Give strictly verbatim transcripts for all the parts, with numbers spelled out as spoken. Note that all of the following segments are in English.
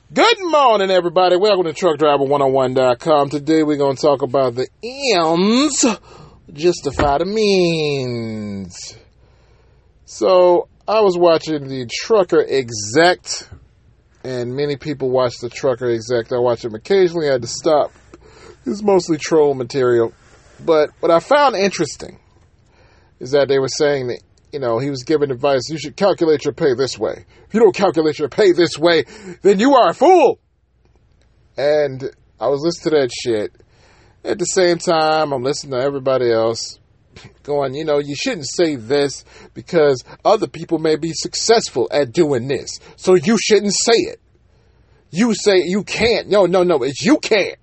Good morning, everybody. Welcome to truck driver one oh one dot com. Today we're going to talk about the ends justify the means. So, I was watching the Trucker Exec, and many people watch the Trucker Exec. I watch them occasionally. I had to stop. It's mostly troll material. But what I found interesting is that they were saying that, you know, he was giving advice, you should calculate your pay this way. If you don't calculate your pay this way, then you are a fool. And I was listening to that shit. At the same time, I'm listening to everybody else going, you know, you shouldn't say this because other people may be successful at doing this. So you shouldn't say it. You say you can't. No, no, no, it's you can't.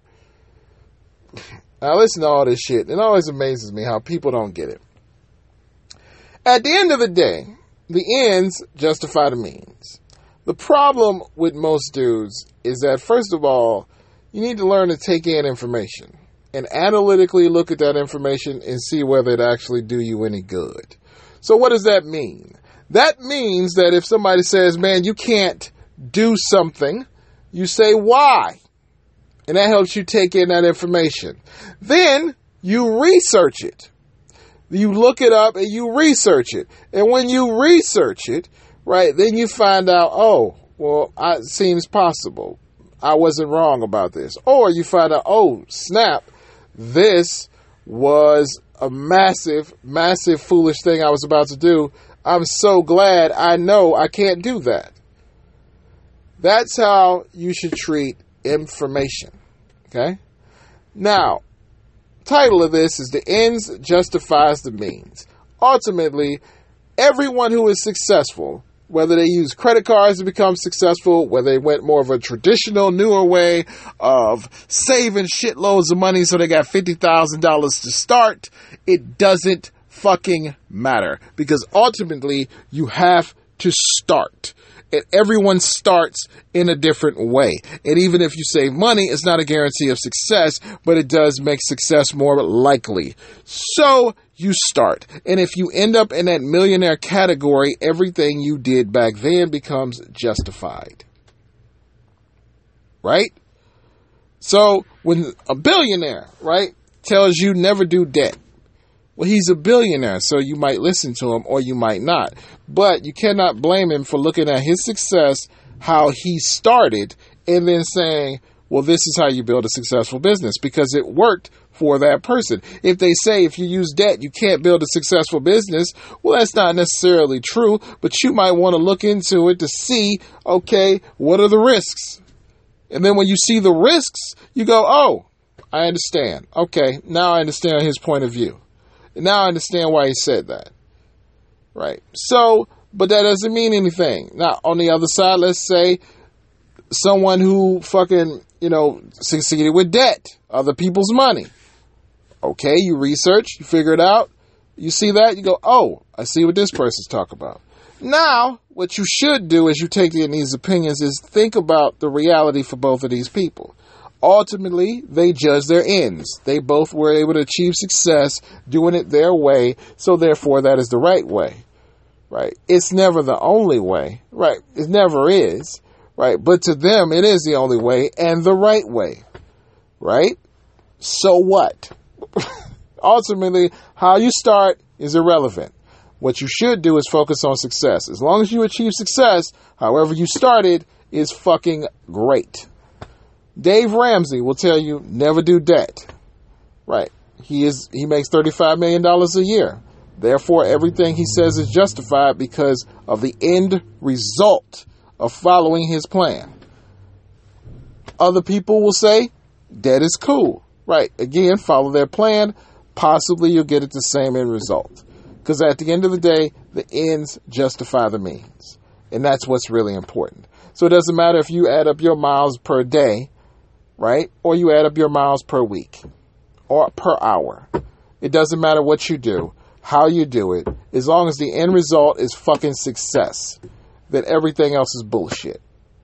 I listen to all this shit, and it always amazes me how people don't get it. At the end of the day, the ends justify the means. The problem with most dudes is that, first of all, you need to learn to take in information and analytically look at that information and see whether it actually do you any good. So what does that mean? That means that if somebody says, man, you can't do something, you say, why? And that helps you take in that information. Then you research it. You look it up and you research it. And when you research it, right, then you find out, oh, well, I, it seems possible. I wasn't wrong about this. Or you find out, oh, snap, this was a massive, massive foolish thing I was about to do. I'm so glad I know I can't do that. That's how you should treat information. Okay? Now, title of this is The Ends Justifies the Means. Ultimately, everyone who is successful, whether they use credit cards to become successful, whether they went more of a traditional, newer way of saving shitloads of money so they got fifty thousand dollars to start, it doesn't fucking matter. Because ultimately, you have to start. And everyone starts in a different way. And even if you save money, it's not a guarantee of success, but it does make success more likely. So you start. And if you end up in that millionaire category, everything you did back then becomes justified. Right? So when a billionaire, right, tells you never do debt, well, he's a billionaire, so you might listen to him or you might not. But you cannot blame him for looking at his success, how he started, and then saying, well, this is how you build a successful business, because it worked for that person. If they say if you use debt, you can't build a successful business, well, that's not necessarily true, but you might want to look into it to see, okay, what are the risks? And then when you see the risks, you go, oh, I understand. Okay, now I understand his point of view. Now I understand why he said that. Right. So, but that doesn't mean anything. Now, on the other side, let's say someone who fucking, you know, succeeded with debt, other people's money. Okay, you research, you figure it out. You see that, you go, oh, I see what this person's talking about. Now, what you should do as you take in these opinions is think about the reality for both of these people. Ultimately, they judge their ends. They both were able to achieve success doing it their way, so therefore that is the right way, right? It's never the only way, right? It never is, right? But to them, it is the only way and the right way, right? So what? Ultimately, how you start is irrelevant. What you should do is focus on success. As long as you achieve success, however you started is fucking great. Dave Ramsey will tell you never do debt. Right. He is he makes thirty-five million dollars a year. Therefore, everything he says is justified because of the end result of following his plan. Other people will say debt is cool. Right. Again, follow their plan. Possibly you'll get it the same end result. Because at the end of the day, the ends justify the means. And that's what's really important. So it doesn't matter if you add up your miles per day, right? Or you add up your miles per week or per hour. It doesn't matter what you do, how you do it, as long as the end result is fucking success, then everything else is bullshit.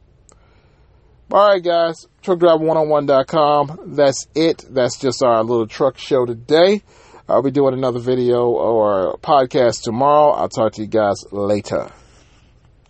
All right, guys, truck driver one oh one dot com. That's it. That's just our little truck show today. I'll be doing another video or podcast tomorrow. I'll talk to you guys later.